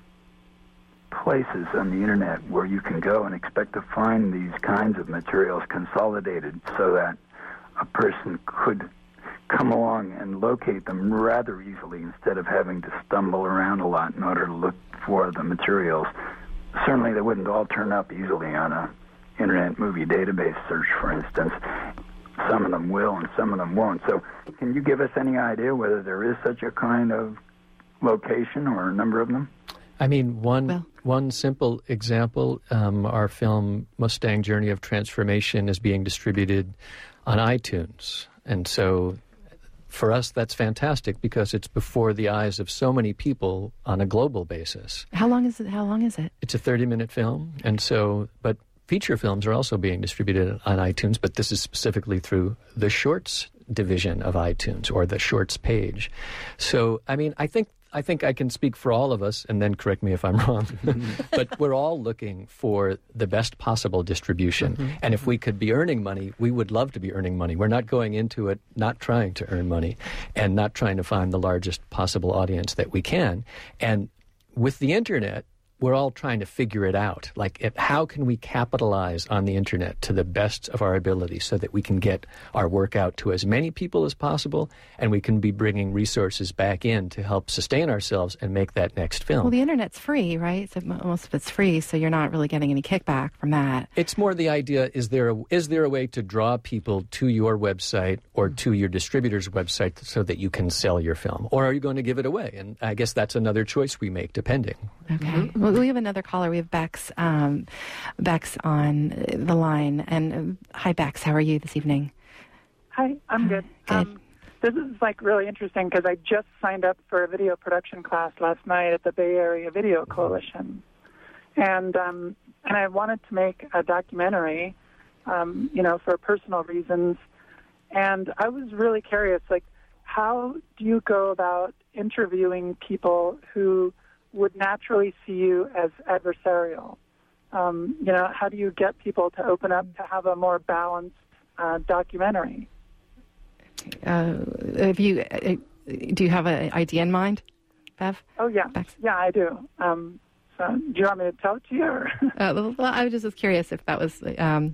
places on the internet where you can go and expect to find these kinds of materials consolidated so that a person could come along and locate them rather easily instead of having to stumble around a lot in order to look for the materials. Certainly they wouldn't all turn up easily on a Internet Movie Database search, for instance. Some of them will and some of them won't. So can you give us any idea whether there is such a kind of location or a number of them? I mean, one Well- one simple example, um, our film Mustang Journey of Transformation is being distributed on iTunes. And so for us, that's fantastic because it's before the eyes of so many people on a global basis. How long is it? How long is it? It's a thirty-minute film, and so, but feature films are also being distributed on iTunes, but this is specifically through the Shorts division of iTunes, or the Shorts page. So, I mean, I think I think I can speak for all of us, and then correct me if I'm wrong, but we're all looking for the best possible distribution. Mm-hmm. And if we could be earning money, we would love to be earning money. We're not going into it not trying to earn money and not trying to find the largest possible audience that we can. And with the internet, we're all trying to figure it out. Like, if, how can we capitalize on the internet to the best of our ability so that we can get our work out to as many people as possible, and we can be bringing resources back in to help sustain ourselves and make that next film. Well, the internet's free, right? So mo- most of it's free, so you're not really getting any kickback from that. It's more the idea, is there a, is there a way to draw people to your website or to your distributor's website so that you can sell your film? Or are you going to give it away? And I guess that's another choice we make, depending. Okay. Mm-hmm. Well, we have another caller. We have Bex, um, Bex on the line. And uh, hi, Bex. How are you this evening? Hi, I'm good. Good. Um, this is like really interesting because I just signed up for a video production class last night at the Bay Area Video Coalition, and um, and I wanted to make a documentary, um, you know, for personal reasons, and I was really curious, like, how do you go about interviewing people who would naturally see you as adversarial? Um, you know, how do you get people to open up to have a more balanced uh, documentary? Uh, have you, uh, do you have an idea in mind, Bev? Oh, yeah. Bex? Yeah, I do. Um, so do you want me to tell it to you? Or? Uh, well, I was just was curious if that was... Um,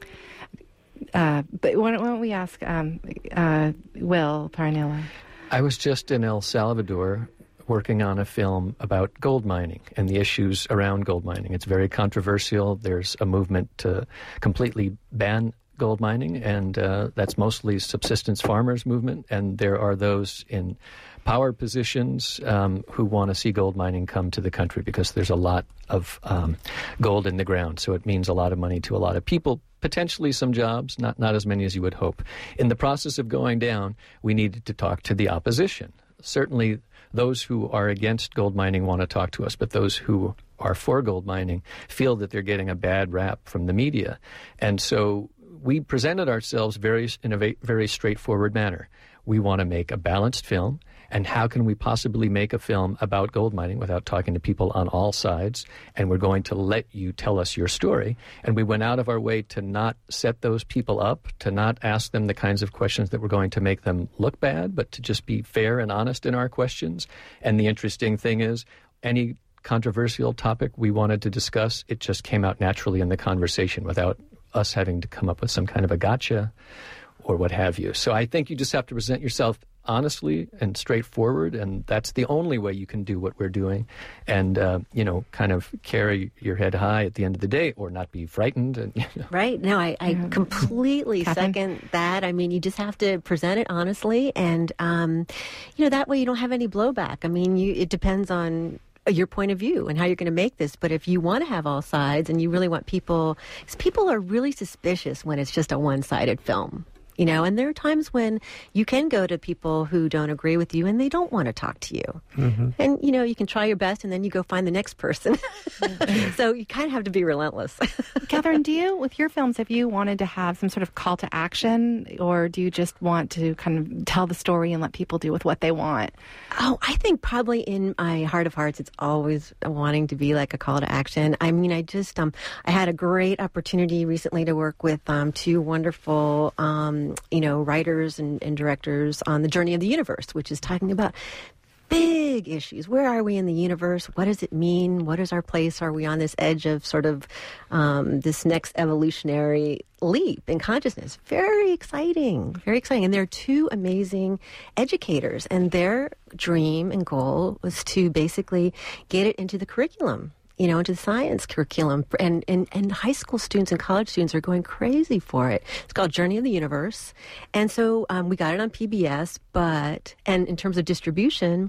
uh, but why don't, why don't we ask um, uh, Will Parnella? I was just in El Salvador working on a film about gold mining and the issues around gold mining. It's very controversial. There's a movement to completely ban gold mining, and uh, that's mostly subsistence farmers movement, and there are those in power positions um, who want to see gold mining come to the country because there's a lot of um, gold in the ground. So it means a lot of money to a lot of people, potentially some jobs, not, not as many as you would hope. In the process of going down, we needed to talk to the opposition. Certainly those who are against gold mining want to talk to us, but those who are for gold mining feel that they're getting a bad rap from the media. And so we presented ourselves very in a very straightforward manner. We want to make a balanced film, and how can we possibly make a film about gold mining without talking to people on all sides? And we're going to let you tell us your story. And we went out of our way to not set those people up, to not ask them the kinds of questions that were going to make them look bad, but to just be fair and honest in our questions. And the interesting thing is, any controversial topic we wanted to discuss, it just came out naturally in the conversation without us having to come up with some kind of a gotcha or what have you. So I think you just have to present yourself honestly and straightforward, and that's the only way you can do what we're doing, and uh, you know, kind of carry your head high at the end of the day, or not be frightened. And, you know. Right. No, I, I yeah. completely Catherine? second that. I mean, you just have to present it honestly, and um, you know, that way you don't have any blowback. I mean, you, it depends on your point of view and how you're going to make this. But if you want to have all sides and you really want people, because people are really suspicious when it's just a one-sided film. You know, and there are times when you can go to people who don't agree with you and they don't want to talk to you. Mm-hmm. And, you know, you can try your best and then you go find the next person. So you kind of have to be relentless. Catherine, do you, with your films, have you wanted to have some sort of call to action, or do you just want to kind of tell the story and let people do with what they want? Oh, I think probably in my heart of hearts, it's always wanting to be like a call to action. I mean, I just, um, I had a great opportunity recently to work with um, two wonderful um, you know, writers and, and directors on The Journey of the Universe, which is talking about big issues. Where are we in the universe? What does it mean? What is our place? Are we on this edge of sort of um, this next evolutionary leap in consciousness? Very exciting, very exciting. And they're two amazing educators, and their dream and goal was to basically get it into the curriculum, you know, into the science curriculum. And, and, and high school students and college students are going crazy for it. It's called Journey of the Universe. And so um, we got it on P B S, but, and in terms of distribution,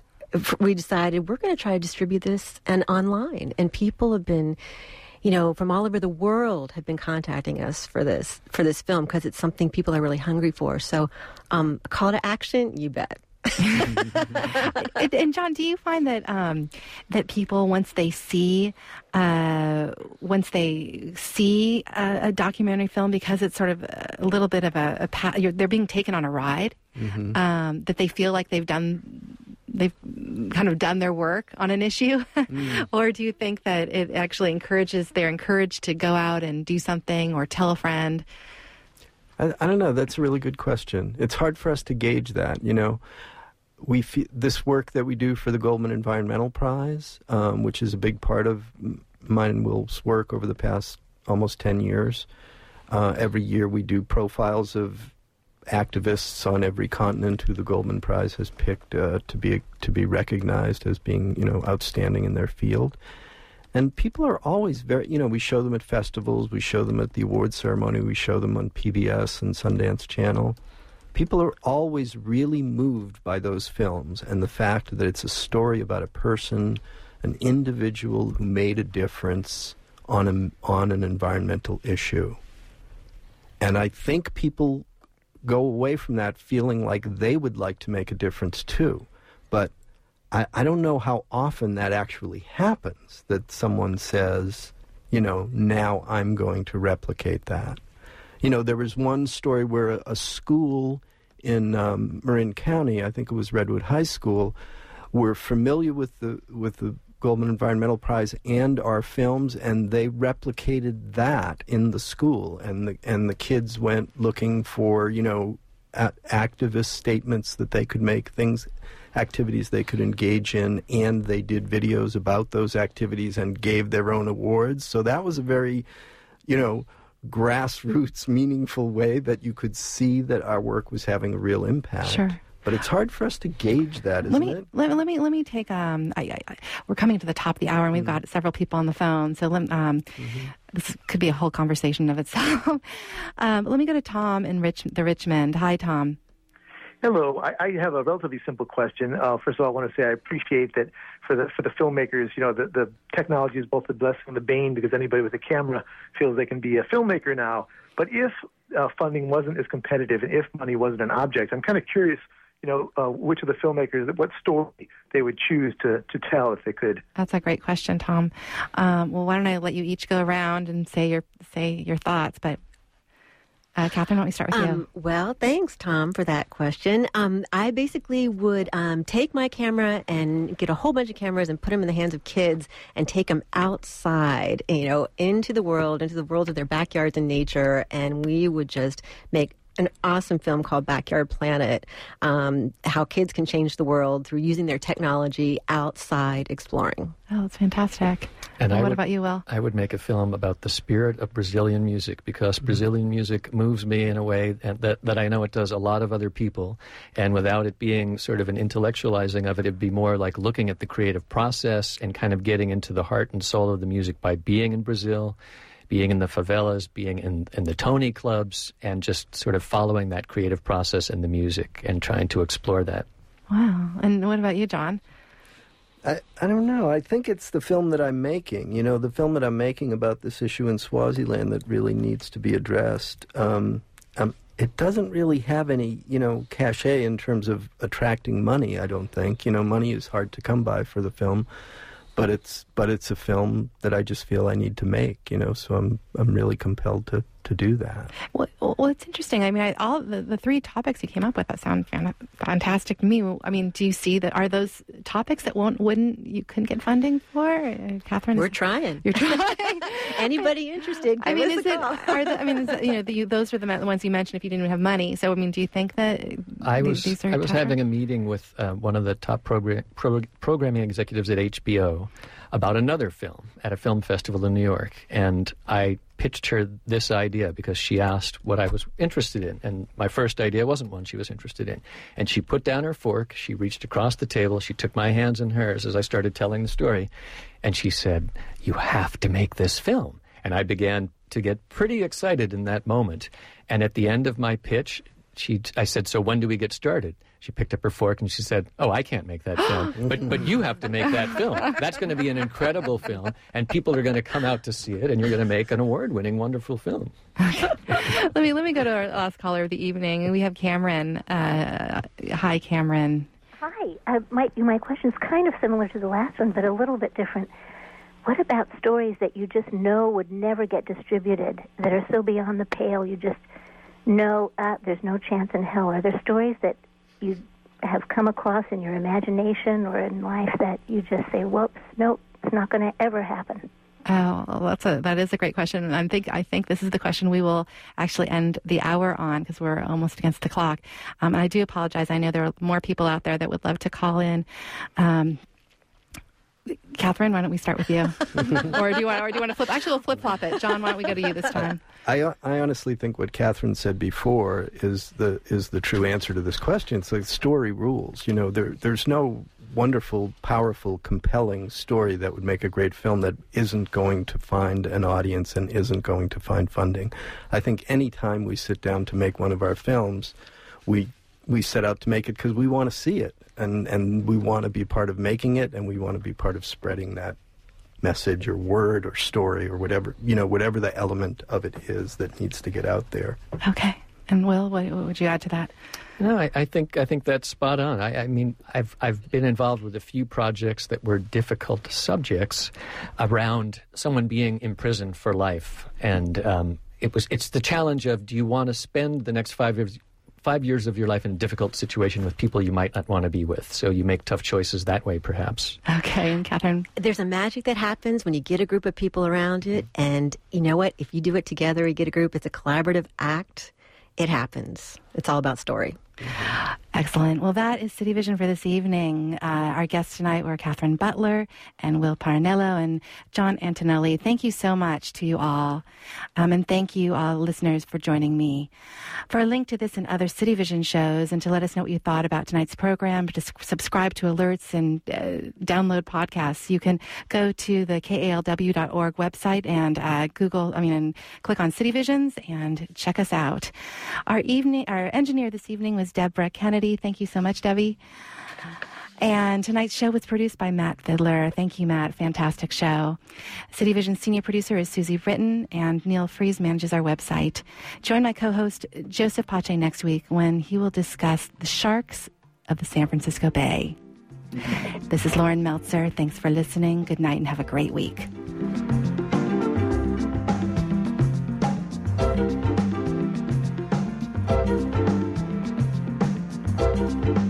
we decided we're going to try to distribute this and online. And people have been, you know, from all over the world have been contacting us for this, for this film, because it's something people are really hungry for. So um, a call to action, you bet. And John, do you find that um, that people, once they see uh, once they see a, a documentary film, because it's sort of a little bit of a, a pa- you're, they're being taken on a ride, mm-hmm. um, that they feel like they've done they've kind of done their work on an issue, mm. or do you think that it actually encourages they're encouraged to go out and do something or tell a friend? I, I don't know. That's a really good question. It's hard for us to gauge that, you know. We fe- this work that we do for the Goldman Environmental Prize, um, which is a big part of mine and Will's work over the past almost ten years. Uh, every year we do profiles of activists on every continent who the Goldman Prize has picked uh, to be to be recognized as being, you know, outstanding in their field. And people are always very, you know, we show them at festivals, we show them at the awards ceremony, we show them on P B S and Sundance Channel. People are always really moved by those films and the fact that it's a story about a person, an individual who made a difference on a, on an environmental issue. And I think people go away from that feeling like they would like to make a difference too. But I, I don't know how often that actually happens, that someone says, you know, now I'm going to replicate that. You know, there was one story where a, a school in um, Marin County, I think it was Redwood High School, were familiar with the with the Goldman Environmental Prize and our films, and they replicated that in the school. And the and the kids went looking for, you know, a- activist statements that they could make, things, activities they could engage in, and they did videos about those activities and gave their own awards. So that was a very, you know, grassroots, meaningful way that you could see that our work was having a real impact. Sure. But it's hard for us to gauge that, isn't let me, it? Let, let me let me take. Um, I, I, I, we're coming to the top of the hour, and we've mm-hmm. got several people on the phone. So let, um, mm-hmm. this could be a whole conversation of itself. um, let me go to Tom in Rich, the Richmond. Hi, Tom. Hello. I, I have a relatively simple question. Uh, first of all, I want to say I appreciate that for the for the filmmakers, you know, the, the technology is both the blessing and the bane because anybody with a camera feels they can be a filmmaker now. But if uh, funding wasn't as competitive and if money wasn't an object, I'm kind of curious, you know, uh, which of the filmmakers, what story they would choose to, to tell if they could. That's a great question, Tom. Um, well, why don't I let you each go around and say your say your thoughts, but Uh, Catherine, why don't we start with um, you? Well, thanks, Tom, for that question. Um, I basically would um, take my camera and get a whole bunch of cameras and put them in the hands of kids and take them outside, you know, into the world, into the world of their backyards and nature, and we would just make an awesome film called Backyard Planet, um, how kids can change the world through using their technology outside exploring. Oh, that's fantastic. And well, I what would, about you, Will? I would make a film about the spirit of Brazilian music because Brazilian music moves me in a way that, that I know it does a lot of other people. And without it being sort of an intellectualizing of it, it'd be more like looking at the creative process and kind of getting into the heart and soul of the music by being in Brazil, being in the favelas, being in, in the Tony clubs, and just sort of following that creative process in the music and trying to explore that. Wow. And what about you, John? I, I don't know. I think it's the film that I'm making, you know, the film that I'm making about this issue in Swaziland that really needs to be addressed. Um, um, it doesn't really have any, you know, cachet in terms of attracting money, I don't think. You know, money is hard to come by for the film. But it's but it's a film that I just feel I need to make, you know. So I'm I'm really compelled to, to do that. Well, well, it's interesting. I mean, I, all the, the three topics you came up with that sound fan, fantastic to me. I mean, do you see that? Are those topics that won't wouldn't you couldn't get funding for, uh, Catherine? We're is, trying. You're trying. Anybody interested? I mean, is it? Call. Are the, I mean, is it, you know, the, those were the ones you mentioned. If you didn't have money, so I mean, do you think that I was these are I was tougher? having a meeting with uh, one of the top program, pro, programming executives at H B O about another film at a film festival in New York, and I pitched her this idea because she asked what I was interested in, and my first idea wasn't one she was interested in. And she put down her fork, she reached across the table, she took my hands in hers as I started telling the story, and she said, "You have to make this film." And I began to get pretty excited in that moment. And at the end of my pitch, she, I said, "So when do we get started?" She picked up her fork and she said, "Oh, I can't make that film, but but you have to make that film. That's going to be an incredible film, and people are going to come out to see it, and you're going to make an award-winning, wonderful film." let me let me go to our last caller of the evening. We have Cameron. Uh, hi, Cameron. Hi. Uh, my my question is kind of similar to the last one, but a little bit different. What about stories that you just know would never get distributed, that are so beyond the pale you just know uh, there's no chance in hell? Are there stories that you have come across in your imagination or in life that you just say, whoops, nope, it's not going to ever happen? Oh, well, that's a that is a great question, and I think I think this is the question we will actually end the hour on because we're almost against the clock. Um, and I do apologize. I know there are more people out there that would love to call in. Um, Catherine, why don't we start with you? or do you want? Or do you want to flip? Actually, we'll flip flop it. John, why don't we go to you this time? I, I honestly think what Catherine said before is the is the true answer to this question. It's like story rules. You know, there there's no wonderful, powerful, compelling story that would make a great film that isn't going to find an audience and isn't going to find funding. I think any time we sit down to make one of our films, we we set out to make it because we want to see it, and, and we want to be part of making it, and we want to be part of spreading that message or word or story or whatever, you know, whatever the element of it is that needs to get out there. Okay. And Will, what, what would you add to that? No, I, I think I think that's spot on. I, I mean, I've I've been involved with a few projects that were difficult subjects around someone being imprisoned for life, and um, it was it's the challenge of, do you want to spend the next five years five years of your life in a difficult situation with people you might not want to be with? So you make tough choices that way, perhaps. Okay, and Catherine? There's a magic that happens when you get a group of people around it, and you know what? If you do it together, you get a group, it's a collaborative act. It happens. It's all about story. Excellent. Well, that is City Vision for this evening. Uh, our guests tonight were Catherine Butler and Will Parnello and John Antonelli. Thank you so much to you all. Um, and thank you, all listeners, for joining me. For a link to this and other City Vision shows and to let us know what you thought about tonight's program, to s- subscribe to alerts and uh, download podcasts, you can go to the K A L W dot org website and uh, Google, I mean, and click on City Visions and check us out. Our evening, our engineer this evening was Deborah Kennedy. Kennedy. Thank you so much, Debbie. And tonight's show was produced by Matt Fidler. Thank you, Matt. Fantastic show. City Vision's senior producer is Susie Britton, and Neil Fries manages our website. Join my co-host, Joseph Pache, next week when he will discuss the sharks of the San Francisco Bay. This is Lauren Meltzer. Thanks for listening. Good night and have a great week. Thank you.